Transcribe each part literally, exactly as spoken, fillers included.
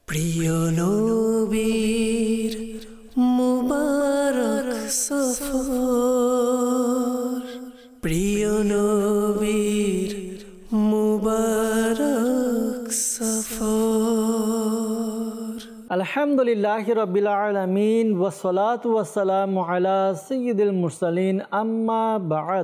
প্রিয় নবীর মুবারক সফর, প্রিয় নবীর মুবারক সফর। আলহামদুলিল্লাহি রাব্বিল আলামিন ওয়াসসালাতু ওয়াসসালামু আলা সাইয়্যিদিল মুরসালিন, আম্মা বা'দ।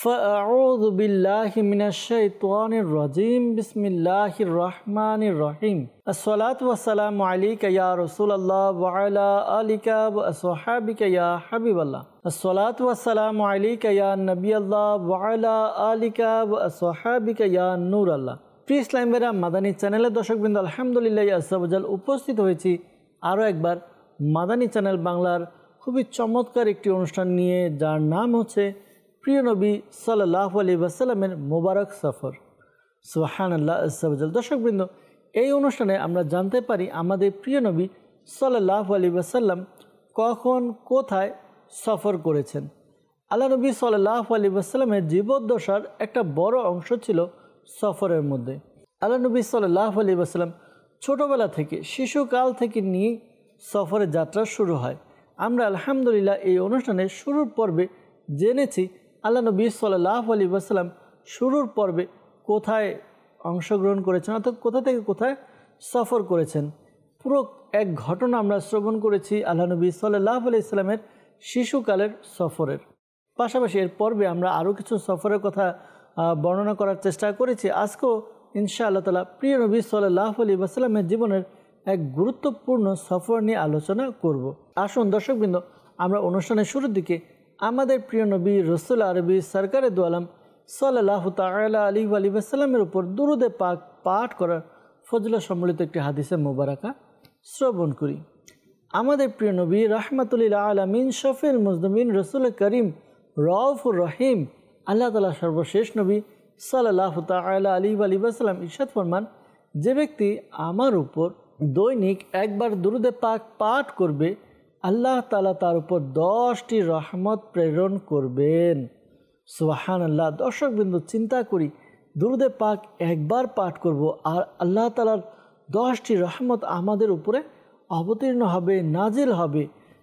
ফাআউযু বিল্লাহি মিনাশ শাইতানির রাজীম। বিসমিল্লাহির রহমানির রহিম। আসসালাতু ওয়াসসালামু আলাইকা ইয়া রাসূলুল্লাহ ওয়া আলা আলিকা ওয়া আসহাবিকা ইয়া হাবিবাল্লাহ। আসসালাতু ওয়াসসালামু আলাইকা ইয়া নবিয়াল্লাহ ওয়া আলা আলিকা ওয়া আসহাবিকা ইয়া নূরাল্লাহ। প্রিয় ইসলাম ভাইরা, মাদানী চ্যানেলের দর্শকবৃন্দ, আলহামদুলিল্লাহ আযজা ওয়া জাল উপস্থিত হয়েছি আরও একবার মাদানী চ্যানেল বাংলার খুবই চমৎকার একটি অনুষ্ঠান নিয়ে, যার নাম হচ্ছে প্রিয় নবী সাল্লাল্লাহু আলাইহি ওয়াসাল্লামের মোবারক সফর। সুবহানাল্লাহ আযজা ওয়া জাল। দর্শকবৃন্দ, এই অনুষ্ঠানে আমরা জানতে পারি আমাদের প্রিয় নবী সাল্লাল্লাহু আলাইহি ওয়াসাল্লাম কখন কোথায় সফর করেছেন। আল্লাহ নবী সাল্লাল্লাহু আলাইহি ওয়াসাল্লামের জীবদ্দশার একটা বড় অংশ ছিল সফরের মধ্যে। আল্লাহ নবী সাল্লাল্লাহু আলাইহি ওয়াসাল্লাম ছোটোবেলা থেকে, শিশুকাল থেকে নিয়ে সফরের যাত্রা শুরু হয়। আমরা আলহামদুলিল্লাহ এই অনুষ্ঠানের শুরুর পর্বে জেনেছি আল্লাহ নবী সাল্লাল্লাহু আলাইহি ওয়াসাল্লাম শুরুর পর্বে কোথায় অংশগ্রহণ করেছেন, অর্থাৎ কোথা থেকে কোথায় সফর করেছেন। পুরো এক ঘটনা আমরা শ্রবণ করেছি আল্লাহ নবী সাল্লাল্লাহু আলাইহি ওয়াসাল্লামের শিশুকালের সফরের। পাশাপাশি এর পর্বে আমরা আরও কিছু সফরের কথা বর্ণনা করার চেষ্টা করেছি। আজকেও ইনশাআল্লাহ তাআলা প্রিয় নবী সাল্লাল্লাহু আলাইহি ওয়াসাল্লামের জীবনের এক গুরুত্বপূর্ণ সফর নিয়ে আলোচনা করব। আসুন দর্শকবৃন্দ, আমরা অনুষ্ঠানের শুরুর দিকে আমাদের প্রিয় নবী রসুল আরবি সরকারে দু আলম সাল্লাল্লাহু তাআলা আলাইহি ওয়া সাল্লামের উপর দুরূদে পাক পাঠ করার ফজিলত সম্বলিত একটি হাদিসে মোবারকা শ্রবণ করি। আমাদের প্রিয় নবী রাহমাতুল লিল আলামিন, শফিউল মুজনিবিন, রসুল করিম, রউফুর রহিম, আল্লাহ তাআলা সর্বশেষ নবী সাল্লাল্লাহু তাআলা আলাইহি ওয়া সাল্লাম ইরশাদ ফরমান, যে ব্যক্তি আমার উপর দৈনিক একবার দুরূদে পাক পাঠ করবে, আল্লাহ তাআলা তার উপর দশটি রহমত প্রেরণ করবেন। সুবহানাল্লাহ। দর্শকবৃন্দ, চিন্তা করি, দুরূদে পাক একবার পাঠ করব আর আল্লাহ তাআলার দশটি রহমত আমাদের উপরে অবতীর্ণ হবে, নাজিল হবে।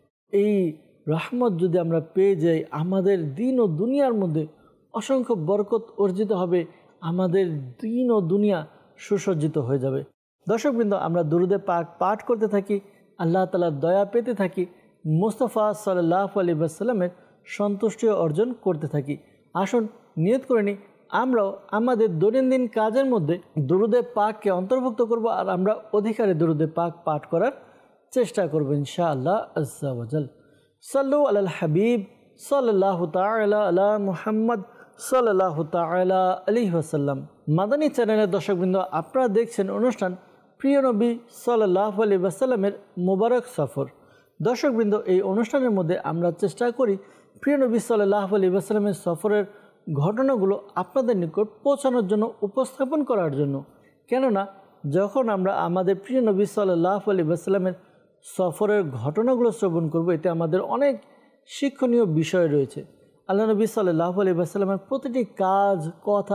এই রহমত যদি আমরা পেয়ে যাই, আমাদের দিন ও দুনিয়ার মধ্যে অসংখ্য বরকত অর্জিত হবে, আমাদের দিন ও দুনিয়া সুসজ্জিত হয়ে যাবে। দর্শকবৃন্দ, আমরা দুরূদে পাক পাঠ করতে থাকি, আল্লাহ তাআলার দয়া পেতে থাকি, মুস্তাফা সাল্লাল্লাহু আলাইহি ওয়াসাল্লামের সন্তুষ্টি অর্জন করতে থাকি। আসুন নিয়ত করে নিই, আমরাও আমাদের দৈনন্দিন কাজের মধ্যে দুরূদে পাককে অন্তর্ভুক্ত করব আর আমরা অধিকারে দুরূদে পাক পাঠ করার চেষ্টা করব ইনশাআল্লাহ আযজা ওয়া জাল। সাল্লু আলাল হাবিব সাল্লাল্লাহু তাআলা আলা মুহাম্মদ সাল্লাল্লাহু তাআলা আলাইহি ওয়াসাল্লাম। মাদানী চ্যানেলের দর্শকবৃন্দ, আপনারা দেখছেন অনুষ্ঠান প্রিয় নবী সাল্লাল্লাহু আলাইহি ওয়াসাল্লামের মোবারক সফর। দর্শকবৃন্দ, এই অনুষ্ঠানের মধ্যে আমরা চেষ্টা করি প্রিয় নবী সাল্লাল্লাহু আলাইহি ওয়াসাল্লামের সফরের ঘটনাগুলো আপনাদের নিকট পৌঁছানোর জন্য, উপস্থাপন করার জন্য। কেননা যখন আমরা আমাদের প্রিয় নবী সাল্লাল্লাহু আলাইহি ওয়াসাল্লামের সফরের ঘটনাগুলো শ্রবণ করব, এতে আমাদের অনেক শিক্ষণীয় বিষয় রয়েছে। আল্লাহ নবী সাল্লাল্লাহু আলাইহি ওয়াসাল্লামের প্রতিটি কাজ, কথা,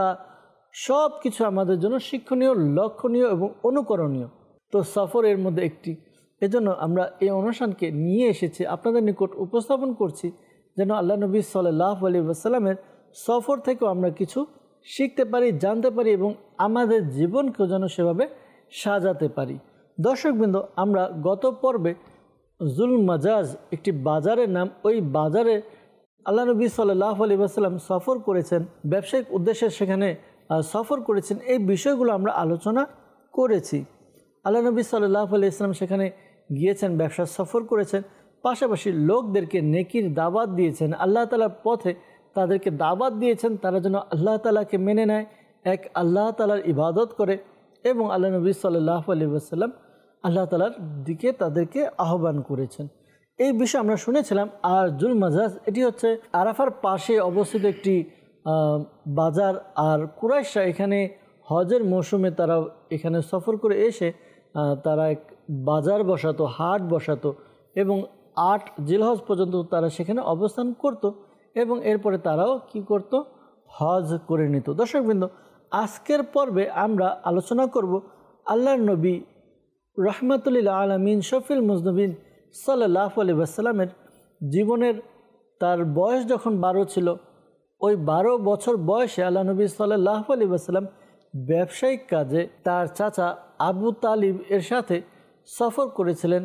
সব কিছু আমাদের জন্য শিক্ষণীয়, লক্ষণীয় এবং অনুকরণীয়। তো সফর এর মধ্যে একটি। এজন্য আমরা এই অনুষ্ঠানকে নিয়ে এসেছি, আপনাদের নিকট উপস্থাপন করছি, যেন আল্লাহ নবী সাল্লাল্লাহু আলাইহি ওয়াসাল্লামের সফর থেকেও আমরা কিছু শিখতে পারি, জানতে পারি এবং আমাদের জীবনকেও যেন সেভাবে সাজাতে পারি। দর্শকবৃন্দ, আমরা গত পর্বে জুল মাজাজ একটি বাজারের নাম, ওই বাজারে আল্লাহ নবী সাল্লাল্লাহু আলাইহি ওয়াসাল্লাম সফর করেছেন, ব্যবসায়িক উদ্দেশ্যে সেখানে সফর করেছেন, এই বিষয়গুলো আমরা আলোচনা করেছি। আল্লাহ নবী সাল্লাল্লাহু আলাইহি ওয়াসাল্লাম সেখানে গিয়েছেন, ব্যবসা সফর করেছেন, পাশাপাশি লোকদেরকে নেকির দাওয়াত দিয়েছেন, আল্লাহ তাআলার পথে তাদেরকে দাওয়াত দিয়েছেন, তারা যেন আল্লাহ তাআলাকে মেনে নেয়, এক আল্লাহ তাআলার ইবাদত করে, এবং আল্লাহ নবী সাল্লাল্লাহু আলাইহি ওয়াসাল্লাম আল্লাহ তাআলার দিকে তাদেরকে আহ্বান করেছেন। এই বিষয় আমরা শুনেছিলাম। আর জুল মাজাজ এটি হচ্ছে আরাফার পাশে অবস্থিত একটি বাজার। আর কুরাইশরা এখানে হজের মৌসুমে তারা এখানে সফর করে এসে তারা এক বাজার বসাতো, হাট বসাতো এবং আট জিলহজ পর্যন্ত তারা সেখানে অবস্থান করত এবং এরপরে তারাও কি করত, হজ করে নিত। দর্শকবৃন্দ, আজকের পর্বে আমরা আলোচনা করব আল্লাহর নবী রহমাতুল্লিল আলামিন শফিল মুজনবিন সাল্লাল্লাহু আলাইহি ওয়াসাল্লামের জীবনের তার বয়স যখন বারো ছিল, ওই বারো বছর বয়সে আল্লাহ নবী সাল্লাল্লাহু আলাইহি ওয়াসাল্লাম ব্যবসায়িক কাজে তার চাচা আবু তালিব এর সাথে সফর করেছিলেন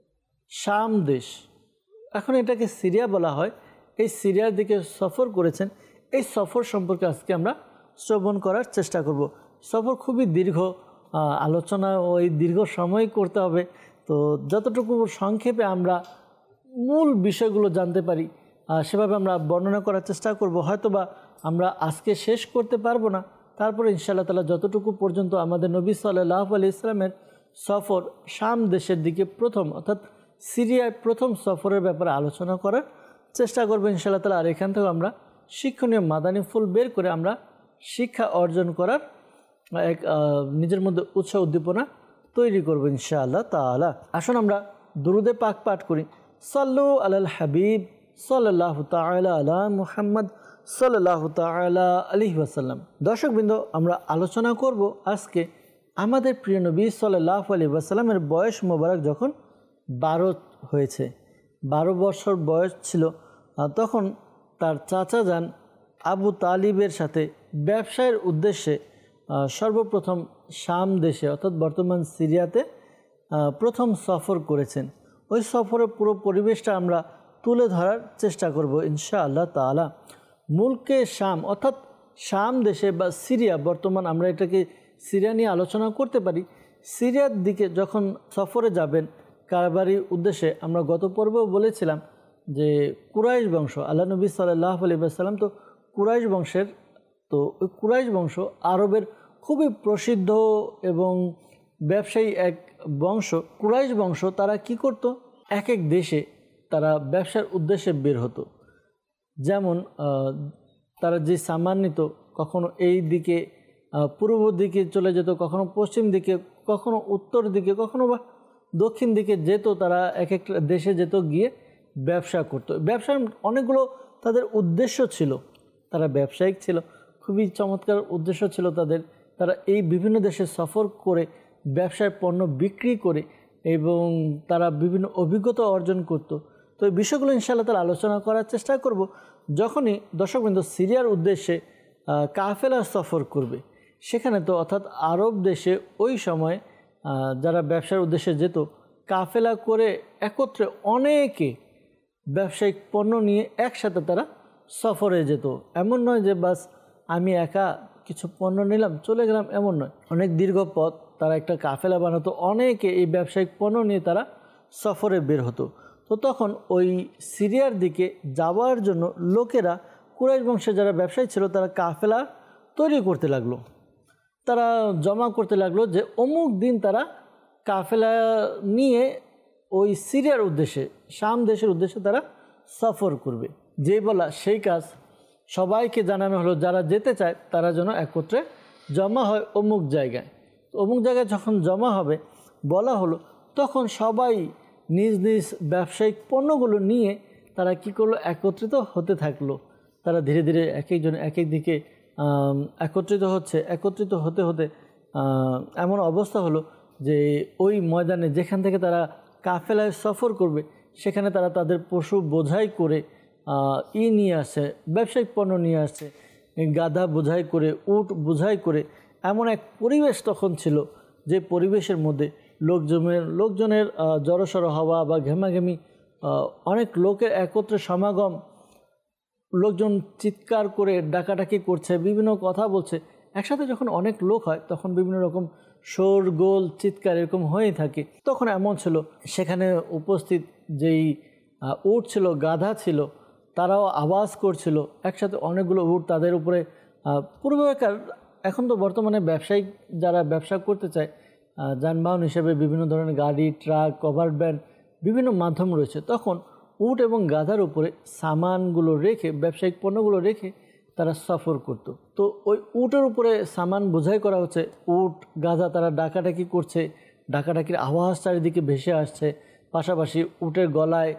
শাম দেশ। এখন এটাকে সিরিয়া বলা হয়। এই সিরিয়ার দিকে সফর করেছেন। এই সফর সম্পর্কে আজকে আমরা শ্রবণ করার চেষ্টা করব। সফর খুবই দীর্ঘ, আলোচনা ওই দীর্ঘ সময় করতে হবে। তো যতটুকু সংক্ষেপে আমরা মূল বিষয়গুলো জানতে পারি সেভাবে আমরা বর্ণনা করার চেষ্টা করব। হয়তোবা আমরা আজকে শেষ করতে পারবো না, তারপরে ইনশাআল্লাহ তাআলা যতটুকু পর্যন্ত আমাদের নবী সাল্লাল্লাহু আলাইহি ওয়াসাল্লামের সফর শাম দেশের দিকে প্রথম অর্থাৎ সিরিয়ায় প্রথম সফরের ব্যাপারে আলোচনা করার চেষ্টা করবো ইনশাআল্লাহ তাআলা। আর এখান থেকে আমরা শিক্ষণীয় মাদানী ফুল বের করে আমরা শিক্ষা অর্জন করার এক নিজের মধ্যে উৎসাহ উদ্দীপনা তৈরি করবো ইনশাআল্লাহ তাআলা। আসুন আমরা দুরুদে পাক পাঠ করি। সাল্লু আলাল হাবিব সাল্লাল্লাহু তাআলা আলা মুহাম্মদ সাল্লাল্লাহু তাআলা আলাইহি ওয়াসাল্লাম। দর্শকবৃন্দ, আমরা আলোচনা করব আজকে আমাদের প্রিয় নবী সাল্লাল্লাহু আলাইহি ওয়াসাল্লামের বয়স মোবারক যখন বারো হয়েছে, বারো বছর বয়স ছিল, তখন তার চাচা যান আবু তালিবের সাথে ব্যবসায়ের উদ্দেশ্যে সর্বপ্রথম শাম দেশে অর্থাৎ বর্তমান সিরিয়াতে প্রথম সফর করেছেন। ওই সফরের পুরো পরিবেশটা আমরা তুলে ধরার চেষ্টা করব ইনশাআল্লাহ তাআলা। মুলকে শাম অর্থাৎ শাম দেশে বা সিরিয়া, বর্তমান আমরা এটাকে সিরিয়া নিয়ে আলোচনা করতে পারি। সিরিয়ার দিকে যখন সফরে যাবেন কারবারির উদ্দেশ্যে, আমরা গত পর্বেও বলেছিলাম যে কুরাইশ বংশ, আল্লাহ নবী সাল্লাল্লাহু আলাইহি ওয়াসাল্লাম তো কুরাইশ বংশের, তো ওই কুরাইশ বংশ আরবের খুবই প্রসিদ্ধ এবং ব্যবসায়ী এক বংশ। কুরাইশ বংশ তারা কি করত, এক এক দেশে তারা ব্যবসার উদ্দেশ্যে বের হতো। যেমন তারা যে সামান নিত, কখনো এই দিকে পূর্ব দিকে চলে যেত, কখনো পশ্চিম দিকে, কখনো উত্তর দিকে, কখনো বা দক্ষিণ দিকে যেত। তারা এক এক দেশে যেত, গিয়ে ব্যবসা করত। ব্যবসার অনেকগুলো তাদের উদ্দেশ্য ছিল, তারা ব্যবসায়িক ছিল, খুবই চমৎকার উদ্দেশ্য ছিল তাদের। তারা এই বিভিন্ন দেশে সফর করে ব্যবসায় পণ্য বিক্রি করে এবং তারা বিভিন্ন অভিজ্ঞতা অর্জন করত। তো এই বিষয়গুলো ইনশাআল্লাহ তাআলা আলোচনা করার চেষ্টা করব। যখনই দর্শকবৃন্দ সিরিয়ার উদ্দেশ্যে কাফেলা সফর করবে, সেখানে তো অর্থাৎ আরব দেশে ওই সময় যারা ব্যবসার উদ্দেশ্যে যেত, কাফেলা করে একত্রে অনেকে ব্যবসায়িক পণ্য নিয়ে একসাথে তারা সফরে যেত। এমন নয় যে বাস আমি একা কিছু পণ্য নিলাম চলে গেলাম, এমন নয়। অনেক দীর্ঘ পথ তারা একটা কাফেলা বানাতো, অনেকে এই ব্যবসায়িক পণ্য নিয়ে তারা সফরে বের হতো। তো তখন ওই সিরিয়ার দিকে যাওয়ার জন্য লোকেরা, কুরাইশ বংশের যারা ব্যবসায়ী ছিল, তারা কাফেলা তৈরি করতে লাগলো। তারা জমা করতে লাগলো যে অমুক দিন তারা কাফেলা নিয়ে ওই সিরিয়ার উদ্দেশ্যে, শাম দেশের উদ্দেশ্যে তারা সফর করবে। যেই বলা সেই কাজ, সবাইকে জানানো হলো যারা যেতে চায় তারা যেন একত্রে জমা হয় অমুক জায়গায়। তো অমুক জায়গায় যখন জমা হবে বলা হলো, তখন সবাই নিজ নিজ ব্যবসায়িক পণ্যগুলো নিয়ে তারা কি করলো, একত্রিত হতে থাকলো। তারা ধীরে ধীরে এক একজন এক এক দিকে একত্রিত হচ্ছে। একত্রিত হতে হতে এমন অবস্থা হলো যে ওই ময়দানে যেখান থেকে তারা কাফেলায় সফর করবে, সেখানে তারা তাদের পশু বোঝাই করে ই নিয়ে আসে, ব্যবসায়িক পণ্য নিয়ে আসছে, গাধা বোঝাই করে, উট বোঝাই করে। এমন এক পরিবেশ তখন ছিল যে পরিবেশের মধ্যে লোকজনের লোকজনের জড়সড় হওয়া বা ঘেমাঘেমি, অনেক লোকের একত্রে সমাগম, লোকজন চিৎকার করে ডাকাডাকি করছে, বিভিন্ন কথা বলছে। একসাথে যখন অনেক লোক হয় তখন বিভিন্ন রকম শোরগোল, চিৎকার এরকম হয়েই থাকে। তখন এমন ছিল সেখানে উপস্থিত যেই উট ছিল, গাধা ছিল, তারাও আওয়াজ করছিল। একসাথে অনেকগুলো উট, তাদের উপরে পূর্বকার, এখন তো বর্তমানে ব্যবসায়িক যারা ব্যবসা করতে চায় যানবাহন হিসেবে বিভিন্ন ধরনের গাড়ি, ট্রাক, কভার্ড ভ্যান, বিভিন্ন মাধ্যম রয়েছে। তখন উট এবং গাধার উপরে সামানগুলো রেখে, ব্যবসায়িক পণ্যগুলো রেখে তারা সফর করত। তো ওই উটের উপরে সামান বোঝাই করা হচ্ছে, উট গাধা তারা ডাকাডাকি করছে, ডাকাডাকির আওয়াজ চারিদিকে ভেসে আসছে। পাশাপাশি উটের গলায়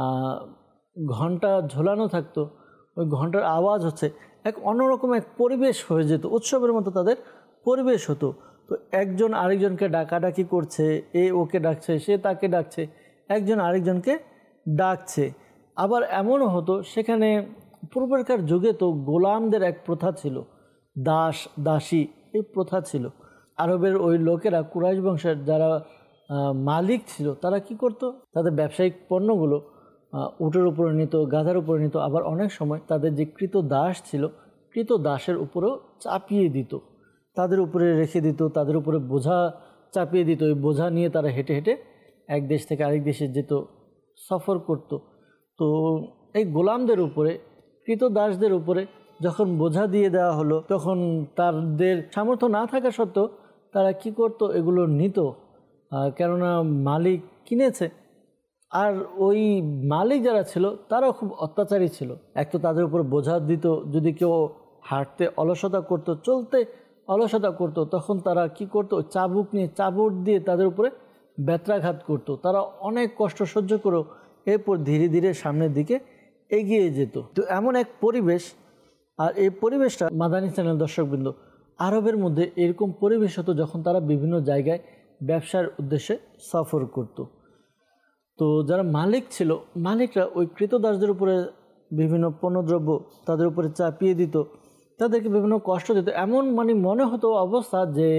ঘণ্টা ঝোলানো থাকতো, ওই ঘণ্টার আওয়াজ হচ্ছে। এক অন্যরকম এক পরিবেশ হয়ে যেত, উৎসবের মতো তাদের পরিবেশ হতো। তো একজন আরেকজনকে ডাকাডাকি করছে, এ ওকে ডাকছে, সে তাকে ডাকছে, একজন আরেকজনকে ডাকছে। আবার এমনও হতো সেখানে পূর্বেরকার যুগে তো গোলামদের এক প্রথা ছিল, দাস দাসী এই প্রথা ছিল। আরবের ওই লোকেরা কুরাইশ বংশের যারা মালিক ছিল তারা কি করত, তাদের ব্যবসায়িক পণ্যগুলো উটের উপরে নিত, গাধার উপরে নিত, আবার অনেক সময় তাদের যে কৃত দাস ছিল কৃত দাসের উপরেও চাপিয়ে দিত, তাদের উপরে রেখে দিত, তাদের উপরে বোঝা চাপিয়ে দিত। ওই বোঝা নিয়ে তারা হেঁটে হেঁটে এক দেশ থেকে আরেক দেশে যেত, সফর করত। তো এই গোলামদের উপরে, কৃত দাসদের উপরে যখন বোঝা দিয়ে দেওয়া হলো, তখন তাদের সামর্থ্য না থাকা সত্ত্বেও তারা কি করত, এগুলো নিত, কেননা মালিক কিনেছে। আর ওই মালিক যারা ছিল তারাও খুব অত্যাচারী ছিল। এক তো তাদের উপর বোঝা দিত, যদি কেউ হাঁটতে অলসতা করত, চলতে অলসতা করত, তখন তারা কি করত, চাবুক নিয়ে চাবুক দিয়ে তাদের উপরে ব্যত্রাঘাত করত। তারা অনেক কষ্ট সহ্য করেও এরপর ধীরে ধীরে সামনের দিকে এগিয়ে যেত। তো এমন এক পরিবেশ, আর এই পরিবেশটা মাদানী চ্যানেল দর্শকবৃন্দ, আরবের মধ্যে এরকম পরিবেশ হতো যখন তারা বিভিন্ন জায়গায় ব্যবসার উদ্দেশ্যে সফর করত। তো যারা মালিক ছিল, মালিকরা ওই কৃতদাসদের উপরে বিভিন্ন পণ্যদ্রব্য তাদের উপরে চাপিয়ে দিত, তাদেরকে বিভিন্ন কষ্ট দিত। এমন মানে মনে হতো অবস্থা যে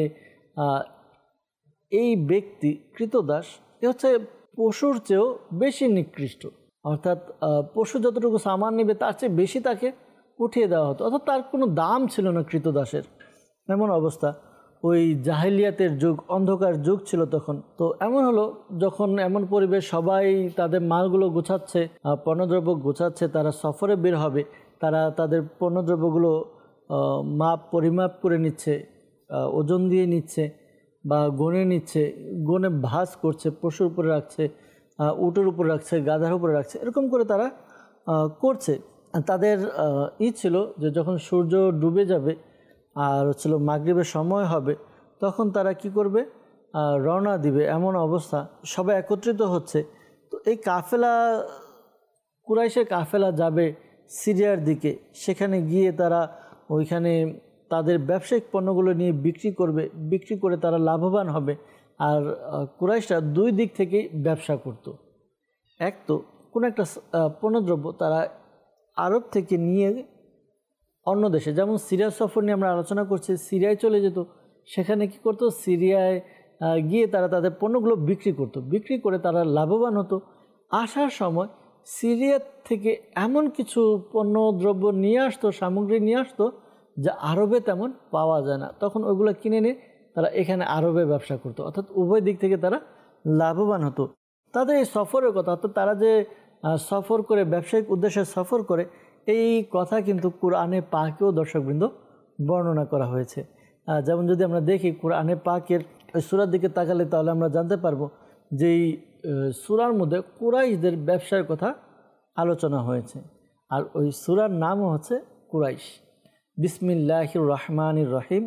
এই ব্যক্তি কৃতদাস এ হচ্ছে পশুর চেয়েও বেশি নিকৃষ্ট, অর্থাৎ পশু যতটুকু সামান নেবে তার চেয়ে বেশি তাকে উঠিয়ে দেওয়া হতো, অর্থাৎ তার কোনো দাম ছিল না কৃতদাসের। এমন অবস্থা, ওই জাহিলিয়াতের যুগ, অন্ধকার যুগ ছিল তখন। তো এমন হলো যখন এমন পরিবেশ, সবাই তাদের মালগুলো গোছাচ্ছে, পণ্যদ্রব্য গোছাচ্ছে, তারা সফরে বের হবে, তারা তাদের পণ্যদ্রব্যগুলো মাপ পরিমাপ করে নিচ্ছে, ওজন দিয়ে নিচ্ছে বা গনে নিচ্ছে, গনে ভাঁজ করছে, পশুর উপরে রাখছে, উটের উপরে রাখছে, গাধার উপরে রাখছে, এরকম করে তারা করছে। তাদের ই ছিল যে যখন সূর্য ডুবে যাবে আর হচ্ছিল মাগরিবের সময় হবে, তখন তারা কি করবে, রওনা দিবে। এমন অবস্থা, সবাই একত্রিত হচ্ছে। তো এই কাফেলা, কুরাইশের কাফেলা যাবে সিরিয়ার দিকে, সেখানে গিয়ে তারা ওইখানে তাদের ব্যবসায়িক পণ্যগুলো নিয়ে বিক্রি করবে, বিক্রি করে তারা লাভবান হবে। আর কুরাইশরা দুই দিক থেকেই ব্যবসা করত। এক তো কোনো একটা পণ্যদ্রব্য তারা আরব থেকে নিয়ে অন্য দেশে, যেমন সিরিয়া সফর নিয়ে আমরা আলোচনা করছি, সিরিয়ায় চলে যেত, সেখানে কি করতো, সিরিয়ায় গিয়ে তারা তাদের পণ্যগুলো বিক্রি করত, বিক্রি করে তারা লাভবান হতো। আসার সময় সিরিয়া থেকে এমন কিছু পণ্য দ্রব্য নিয়ে আসতো, সামগ্রী নিয়ে আসতো যা আরবে তেমন পাওয়া যায় না, তখন ওইগুলো কিনে নিয়ে তারা এখানে আরবে ব্যবসা করতো, অর্থাৎ উভয় দিক থেকে তারা লাভবান হতো। তাদের এই সফরের কথা, অর্থাৎ তারা যে সফর করে, ব্যবসায়িক উদ্দেশ্যে সফর করে, এই কথা কিন্তু কোরআনে পাকেও দর্শকবৃন্দ বর্ণনা করা হয়েছে। যেমন যদি আমরা দেখি কোরআনে পাকের সূরার দিকে তাকালে, তাহলে আমরা জানতে পারবো যে এই সূরার মধ্যে কুরাইশদের ব্যবসার কথা আলোচনা হয়েছে। আর ওই সূরার নামও হচ্ছে কুরাইশ। বিসমিল্লাহির রহমানির রহিম।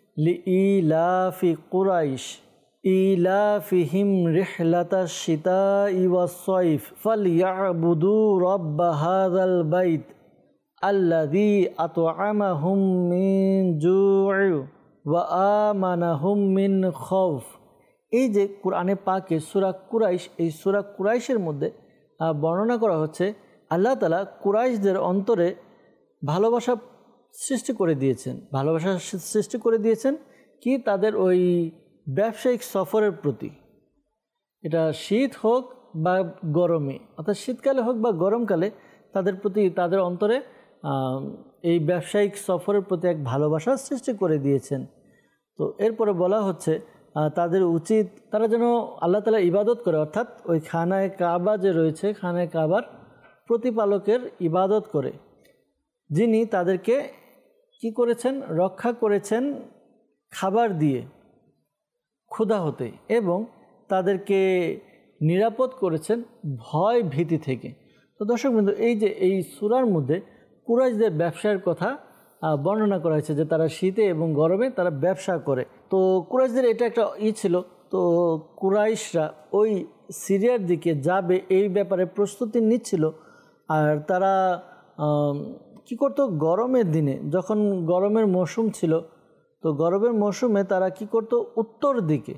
লিইলাফি কুরাইশ ইলাফিহিম রিহলাতাশ শিতাই ওয়াস সাইফ ফালইয়াবুদু রাব্ব হাযাল বাইত আল্লাযী আত'আমাহুম মিন জু'ই ওয়া আমানাহুম মিন খাউফ। এই যে কোরআনে পাকে সূরা কুরাইশ, এই সূরা কুরাইশের মধ্যে বর্ণনা করা হচ্ছে আল্লাহ তাআলা কুরাইশদের অন্তরে ভালোবাসা সৃষ্টি করে দিয়েছেন। ভালোবাসা সৃষ্টি করে দিয়েছেন কি, তাদের ওই ব্যবসায়িক সফরের প্রতি। এটা শীত হোক বা গরমে, অর্থাৎ শীতকালে হোক বা গরমকালে, তাদের প্রতি, তাদের অন্তরে এই ব্যবসায়িক সফরের প্রতি এক ভালোবাসা সৃষ্টি করে দিয়েছেন। তো এরপরে বলা হচ্ছে তাদের উচিত তারা যেন আল্লাহ তাআলা ইবাদত করে, অর্থাৎ ওই খানায় কাবা যে রয়েছে, খানায় কাবার প্রতিপালকের ইবাদত করে, যিনি তাদেরকে কি করেছেন, রক্ষা করেছেন খাবার দিয়ে ক্ষুধা হতে, এবং তাদেরকে নিরাপদ করেছেন ভয় ভীতি থেকে। তো দর্শকবৃন্দ, এই যে এই সূরার মধ্যে কুরাইশদের ব্যবসার কথা বর্ণনা করা হয়েছে, যে তারা শীতে এবং গরমে তারা ব্যবসা করে। তো কুরাইশদের এটা একটা ই ছিল। তো কুরাইশরা ওই সিরিয়ার দিকে যাবে এই ব্যাপারে প্রস্তুতি নিচ্ছিল। আর তারা কি করতো, গরমের দিনে, যখন গরমের মৌসুম ছিল, তো গরমের মৌসুমে তারা কি করত, উত্তর দিকে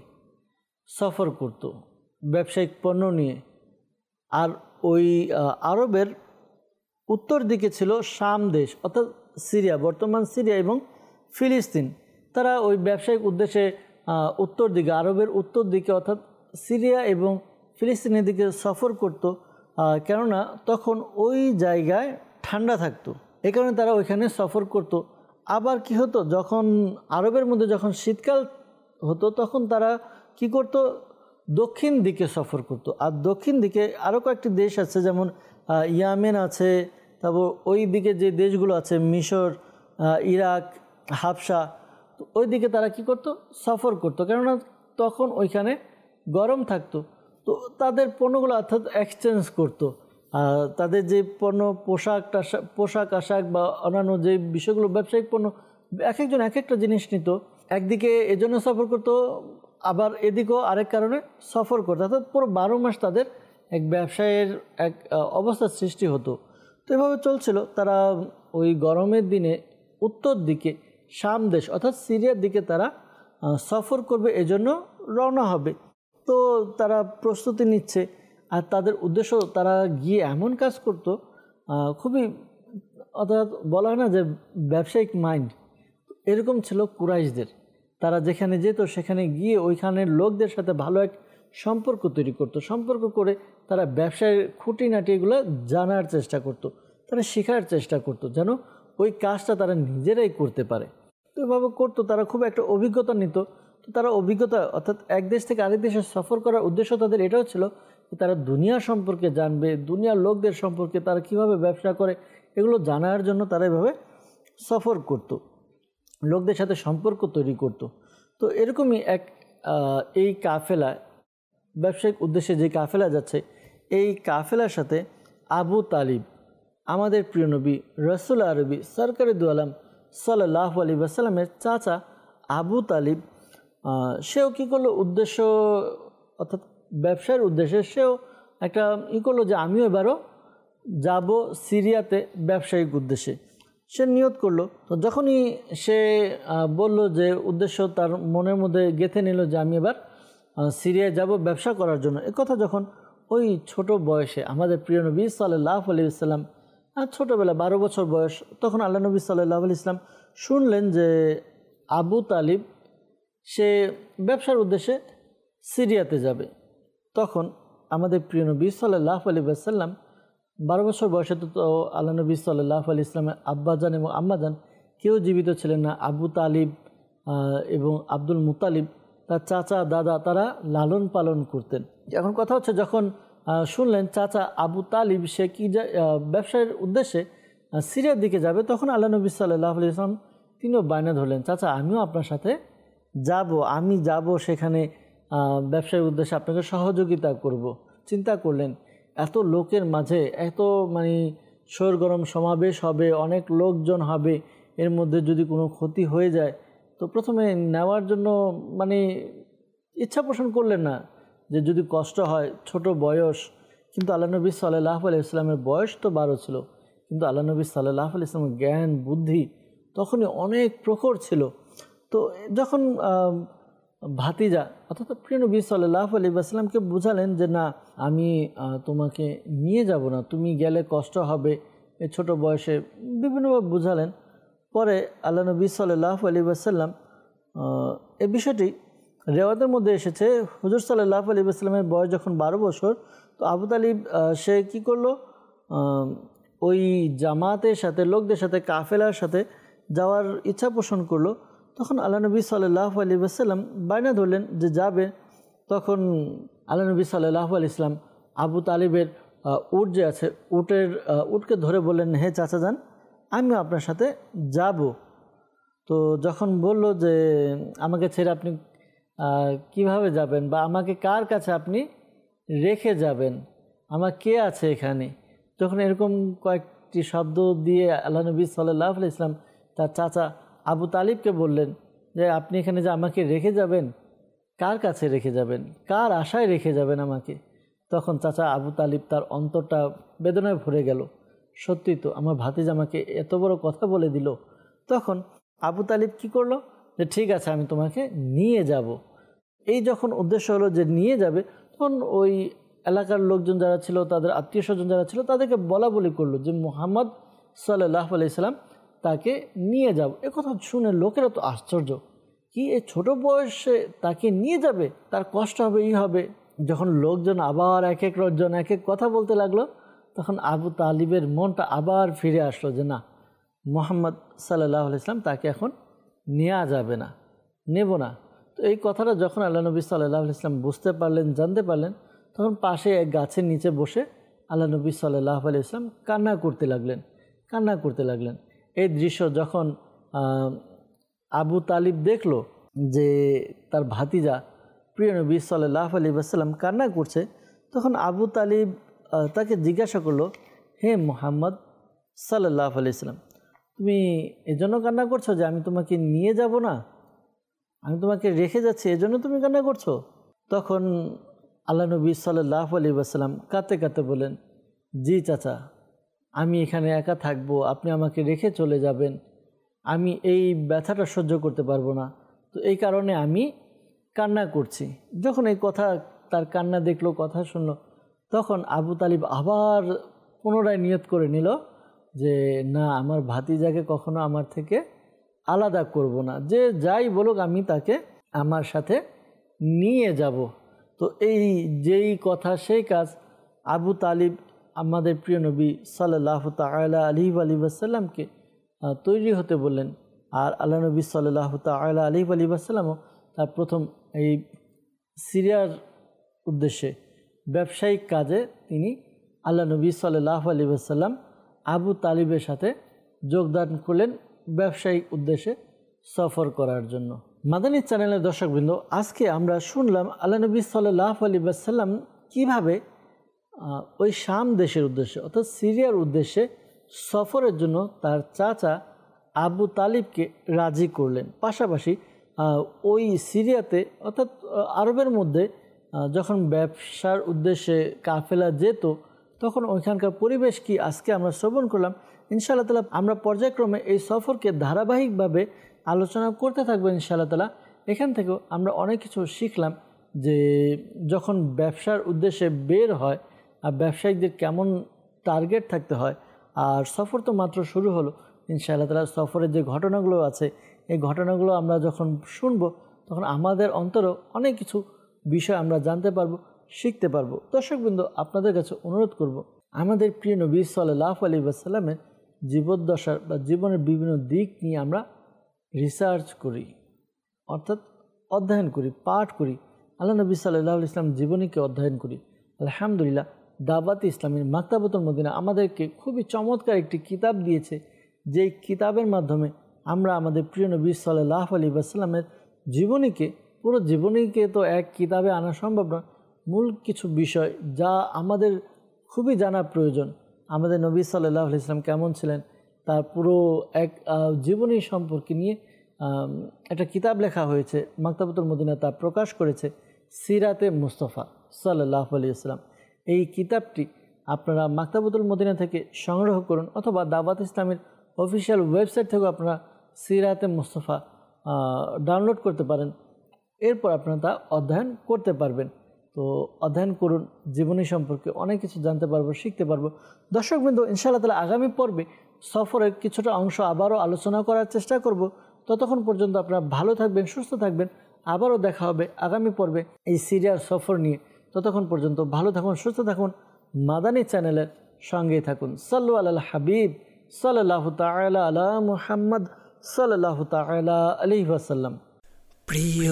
সফর করত ব্যবসায়িক পণ্য নিয়ে। আর ওই আরবের উত্তর দিকে ছিল শাম দেশ অর্থাৎ সিরিয়া, বর্তমান সিরিয়া এবং ফিলিস্তিন। তারা ওই ব্যবসায়িক উদ্দেশ্যে উত্তর দিকে, আরবের উত্তর দিকে অর্থাৎ সিরিয়া এবং ফিলিস্তিনের দিকে সফর করত, কেননা তখন ওই জায়গায় ঠান্ডা থাকতো, এই কারণে তারা ওইখানে সফর করত। আবার কি হতো, যখন আরবের মধ্যে যখন শীতকাল হতো তখন তারা কি করত, দক্ষিণ দিকে সফর করত। আর দক্ষিণ দিকে আরও কয়েকটি দেশ আছে, যেমন ইয়ামেন আছে, তারপর ওই দিকে যে দেশগুলো আছে মিশর, ইরাক, হাবশা, তো ওই দিকে তারা কি করত, সফর করত, কেননা তখন ওইখানে গরম থাকতো। তো তাদের পণ্যগুলো অর্থাৎ এক্সচেঞ্জ করত, তাদের যে পণ্য পোশাক পোশাক আশাক বা অন্যান্য যে বিষয়গুলো ব্যবসায়িক পণ্য, এক একজন এক একটা জিনিস নিত, একদিকে এজন্য সফর করতো, আবার এদিকেও আরেক কারণে সফর করতো, অর্থাৎ পুরো বারো মাস তাদের এক ব্যবসায়ের এক অবস্থার সৃষ্টি হতো। তো এভাবে চলছিল। তারা ওই গরমের দিনে উত্তর দিকে শাম দেশ অর্থাৎ সিরিয়ার দিকে তারা সফর করবে, এজন্য রওনা হবে। তো তারা প্রস্তুতি নিচ্ছে, আর তাদের উদ্দেশ্য তারা গিয়ে এমন কাজ করতো খুবই, অর্থাৎ বলা হয় না যে ব্যবসায়িক মাইন্ড, এরকম ছিল কুরাইশদের। তারা যেখানে যেত সেখানে গিয়ে ওইখানের লোকদের সাথে ভালো এক সম্পর্ক তৈরি করত, সম্পর্ক করে তারা ব্যবসার খুঁটিনাটি এগুলো জানার চেষ্টা করত, তারা শেখার চেষ্টা করত যেন ওই কাজটা তারা নিজেরাই করতে পারে। তো এভাবে করতো, তারা খুব একটা অভিজ্ঞতা নিত। তো তারা অভিজ্ঞতা অর্থাৎ এক দেশ থেকে আরেক দেশে সফর করার উদ্দেশ্য তাদের এটাও ছিল যে তারা দুনিয়া সম্পর্কে জানবে, দুনিয়ার লোকদের সম্পর্কে তারা কিভাবে ব্যবসা করে এগুলো জানার জন্য তারা এভাবে সফর করত, লোকদের সাথে সম্পর্ক তৈরি করত। তো এরকমই এক এই কাফেলা, ব্যবসায়িক উদ্দেশ্যে যে কাফেলা যাচ্ছে, এই কাফেলার সাথে আবু তালিব, আমাদের প্রিয় নবী রসুল আরবি সরকারি দু আলম সাল্লাল্লাহু আলাইহি ওয়াসাল্লামের চাচা আবু তালিব, সেও কী করলো, উদ্দেশ্য অর্থাৎ ব্যবসার উদ্দেশ্যে সেও একটা ই করলো যে আমিও এবারও যাব সিরিয়াতে ব্যবসায়িক উদ্দেশ্যে। সে নিয়ত করলো। তো যখনই সে বলল যে উদ্দেশ্য তার মনের মধ্যে গেঁথে নিল যে আমি এবার সিরিয়ায় যাব ব্যবসা করার জন্য, এ কথা যখন ওই ছোট বয়সে আমাদের প্রিয় নবী সাল্লাল্লাহু আলাইহি ওয়াসাল্লাম, আর ছোটোবেলা বারো বছর বয়স, তখন আল্লাহ নবী সাল্লাল্লাহু আলাইহি ওয়াসাল্লাম শুনলেন যে আবু তালিব সে ব্যবসার উদ্দেশ্যে সিরিয়াতে যাবে। তখন আমাদের প্রিয় নবী সাল্লাল্লাহু আলাইহি ওয়াসাল্লাম বারো বছর বয়সে তো আল্লাহ নবী সাল্লাল্লাহু আলাইহি ওয়াসাল্লামের আব্বাজান এবং আম্মাজান কেউ জীবিত ছিলেন না। আবু তালিব এবং আব্দুল মুতালিব তার চাচা দাদা তারা লালন পালন করতেন। এখন কথা হচ্ছে, যখন শুনলেন চাচা আবু তালিব সে কি ব্যবসার উদ্দেশ্যে সিরিয়ার দিকে যাবে, তখন আল্লাহ নবী সাল্লাল্লাহু আলাইহি ওয়াসাল্লাম তিনিও বায়না ধরলেন, চাচা আমিও আপনার সাথে যাব, আমি যাব সেখানে ব্যবসার উদ্দেশ্যে আপনাকে সহযোগিতা করব। চিন্তা করলেন এত লোকের মাঝে এত মানে সরগরম সমাবেশ হবে, অনেক লোকজন হবে, এর মধ্যে যদি কোনো ক্ষতি হয়ে যায় তো প্রথমে নেওয়ার জন্য মানে ইচ্ছা পোষণ করলেন না, যে যদি কষ্ট হয়, ছোট বয়স। কিন্তু আল্লাহ নবী সাল্লাল্লাহু আলাইহি ওয়াসাল্লামের বয়স তো বারো ছিল, কিন্তু আল্লাহ নবী সাল্লাল্লাহু আলাইহি ওয়াসাল্লামের জ্ঞান বুদ্ধি তখনই অনেক প্রখর ছিল। তো যখন ভাতিজা অর্থাৎ প্রিয় নবী সাল্লাল্লাহু আলাইহি ওয়াসাল্লামকে বুঝালেন যে না আমি তোমাকে নিয়ে যাব না, তুমি গেলে কষ্ট হবে, এই ছোটো বয়সে বিভিন্নভাবে বুঝালেন। পরে আল্লাহ নবী সাল্লাল্লাহু আলাইহি ওয়াসাল্লাম এই বিষয়টি রেওয়াতের মধ্যে এসেছে, হুজুর সাল্লাল্লাহু আলাইহি ওয়াসাল্লামের বয়স যখন বারো বছর, তো আবু তালিব সে কী করলো, ওই জামাতের সাথে লোকদের সাথে কাফেলার সাথে যাওয়ার ইচ্ছা পোষণ করলো। তখন আল্লাহ নবী সাল্লাল্লাহু আলাইহি ওয়াসাল্লাম বায়না ধরলেন যে যাবে। তখন আল্লাহ নবী সাল্লাল্লাহু আলাইহি ওয়াসাল্লাম আবু তালিবের উট যে আছে উটের উটকে ধরে বললেন, হে চাচা যান আমিও আপনার সাথে যাব। তো যখন বলল যে আমাকে ছেড়ে আপনি কিভাবে যাবেন, বা আমাকে কার কাছে আপনি রেখে যাবেন, আমার কে আছে এখানে, যখন এরকম কয়েকটি শব্দ দিয়ে আল্লাহ নবী সাল্লাল্লাহু আলাইহি ওয়াসাল্লাম তার চাচা আবু তালিবকে বললেন যে আপনি এখানে যে আমাকে রেখে যাবেন, কার কাছে রেখে যাবেন, কার আশায় রেখে যাবেন আমাকে, তখন চাচা আবু তালিব তার অন্তরটা বেদনায় ভরে গেল। সত্যি তো আমার ভাতিজা আমাকে এত বড় কথা বলে দিল। তখন আবু তালিব কি করলো, যে ঠিক আছে আমি তোমাকে নিয়ে যাব। এই যখন উদ্দেশ্য হলো যে নিয়ে যাবে, তখন ওই এলাকার লোকজন যারা ছিল, তাদের আত্মীয় স্বজন যারা ছিল, তাদেরকে বলা বলি করলো যে মুহাম্মদ সাল্লাল্লাহু আলাইহি সাল্লাম তাকে নিয়ে যাব। এ কথা শুনে লোকেরা তো আশ্চর্য, কি এই ছোট বয়সে তাকে নিয়ে যাবে, তার কষ্ট হবে, ই হবে। যখন লোকজন আবার এক এক জন এক এক কথা বলতে লাগলো, তখন আবু তালিবের মনটা আবার ফিরে আসলো যে না, মুহাম্মদ সাল্লাল্লাহু আলাইহি সাল্লাম তাকে এখন নেওয়া যাবে না, নেব না। তো এই কথাটা যখন আল্লাহ নবী সাল্লাল্লাহু আলাইহি সাল্লাম বুঝতে পারলেন, জানতে পারলেন, তখন পাশে এক গাছের নিচে বসে আল্লাহ নবী সাল্লাল্লাহু আলাইহি সাল্লাম কান্না করতে লাগলেন, কান্না করতে লাগলেন। এই দৃশ্য যখন আবু তালিব দেখলো যে তার ভাতিজা প্রিয় নবী সাল্লাল্লাহু আলাইহি ওয়াসাল্লাম কান্না করছে, তখন আবু তালিব তাকে জিজ্ঞাসা করলো, হে মুহাম্মদ সাল্লাল্লাহু আলাইহি ওয়াসাল্লাম, তুমি এজন্য কান্না করছো যে আমি তোমাকে নিয়ে যাব না, আমি তোমাকে রেখে যাচ্ছি, এজন্য তুমি কান্না করছো? তখন আল্লাহ নবী সাল্লাল্লাহু আলাইহি ওয়াসাল্লাম কাঁদতে কাঁদতে বলেন, জি চাচা, আমি এখানে একা থাকবো, আপনি আমাকে রেখে চলে যাবেন, আমি এই ব্যথাটা সহ্য করতে পারবো না, তো এই কারণে আমি কান্না করছি। যখন এই কথা, তার কান্না দেখলো, কথা শুনলো, তখন আবু তালিব আবার পুনরায় নিয়ত করে নিল যে না, আমার ভাতিজাকে কখনো আমার থেকে আলাদা করব না, যে যাই বলুক আমি তাকে আমার সাথে নিয়ে যাব। তো এই যেই কথা সেই কাজ, আবু তালিব আমাদের প্রিয় নবী সাল্লাল্লাহু তাআলা আলাইহি ওয়াসাল্লামকে তৈরি হতে বললেন। আর আল্লাহ নবী সাল্লাল্লাহু তাআলা আলাইহি ওয়াসাল্লামও তার প্রথম এই সিরিয়ার উদ্দেশ্যে ব্যবসায়িক কাজে তিনি আল্লাহ নবী সাল্লাল্লাহু আলাইহি ওয়াসাল্লাম আবু তালিবের সাথে যোগদান করলেন ব্যবসায়িক উদ্দেশ্যে সফর করার জন্য। মাদানী চ্যানেলের দর্শকবৃন্দ, আজকে আমরা শুনলাম আল্লাহ নবী সাল্লাল্লাহু আলাইহি ওয়াসাল্লাম কীভাবে ওই শাম দেশের উদ্দেশ্যে অর্থাৎ সিরিয়ার উদ্দেশ্যে সফরের জন্য তার চাচা আবু তালিবকে রাজি করলেন। পাশাপাশি ওই সিরিয়াতে অর্থাৎ আরবের মধ্যে যখন ব্যবসার উদ্দেশ্যে কাফেলা যেত, তখন ওইখানকার পরিবেশ কি আজকে আমরা শ্রবণ করলাম। ইনশাআল্লাহ তাআলা আমরা পর্যায়ক্রমে এই সফরকে ধারাবাহিকভাবে আলোচনা করতে থাকবো ইনশাআল্লাহ তাআলা। এখান থেকেও আমরা অনেক কিছু শিখলাম যে যখন ব্যবসার উদ্দেশ্যে বের হয় আর ব্যবসায়িকদের কেমন টার্গেট থাকতে হয়। আর সফর তো মাত্র শুরু হলো, ইনশাআল্লাহ তাআলা সফরের যে ঘটনাগুলো আছে এই ঘটনাগুলো আমরা যখন শুনব, তখন আমাদের অন্তরেও অনেক কিছু বিষয় আমরা জানতে পারবো, শিখতে পারবো। দর্শকবৃন্দ, আপনাদের কাছে অনুরোধ করব, আমাদের প্রিয় নবী সাল্লাল্লাহু আলাইহি ওয়াসাল্লামের জীবদ্দশার বা জীবনের বিভিন্ন দিক নিয়ে আমরা রিসার্চ করি, অর্থাৎ অধ্যয়ন করি, পাঠ করি, আল্লাহ নবী সাল্লাল্লাহু আলাইহি ওয়াসাল্লাম জীবনীকে অধ্যয়ন করি। আলহামদুলিল্লাহ, দাওয়াত ইসলামের মাকতাবাতুল মদিনা আমাদেরকে খুবই চমৎকার একটি কিতাব দিয়েছে, যেই কিতাবের মাধ্যমে আমরা আমাদের প্রিয় নবী সাল্লাল্লাহু আলাইহি ওয়াসাল্লামের জীবনীকে, পুরো জীবনীকে তো এক কিতাবে আনা সম্ভব নয়, মূল কিছু বিষয় যা আমাদের খুবই জানা প্রয়োজন। আমাদের নবী সাল্লাল্লাহু আলাইহি ওয়াসাল্লাম কেমন ছিলেন, তার পুরো এক জীবনী সম্পর্কে নিয়ে একটা কিতাব লেখা হয়েছে, মাকতাবাতুল মদিনা তা প্রকাশ করেছে, সিরাতে মুস্তাফা সাল্লাল্লাহু আলাইহি ওয়াসাল্লাম। এই কিতাবটি আপনারা মাকতাবাতুল মদিনা থেকে সংগ্রহ করুন, অথবা দাওয়াত ইসলামের অফিসিয়াল ওয়েবসাইট থেকেও আপনারা সিরাতে মুস্তাফা ডাউনলোড করতে পারেন। এরপর আপনারা তা অধ্যয়ন করতে পারবেন। তো অধ্যয়ন করুন, জীবনী সম্পর্কে অনেক কিছু জানতে পারবো, শিখতে পারবো। দর্শকবৃন্দ, ইনশাআল্লাহ তাআলা আগামী পর্বে সফরের কিছুটা অংশ আবারও আলোচনা করার চেষ্টা করব। ততক্ষণ পর্যন্ত আপনারা ভালো থাকবেন, সুস্থ থাকবেন। আবারও দেখা হবে আগামী পর্বে এই সিরিয়ার সফর নিয়ে। ততক্ষণ পর্যন্ত ভালো থাকুন, সুস্থ থাকুন, মাদানী চ্যানেলের সঙ্গেই থাকুন। সাল্লু আলাল হাবিব সাল্লাল্লাহু তাআলা আলা মুহাম্মদ সাল্লাল্লাহু তাআলা আলাইহি ওয়াসাল্লাম। প্রিয়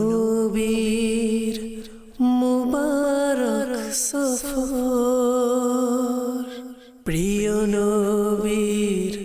নবীর মুবারক সফর, প্রিয় নবীর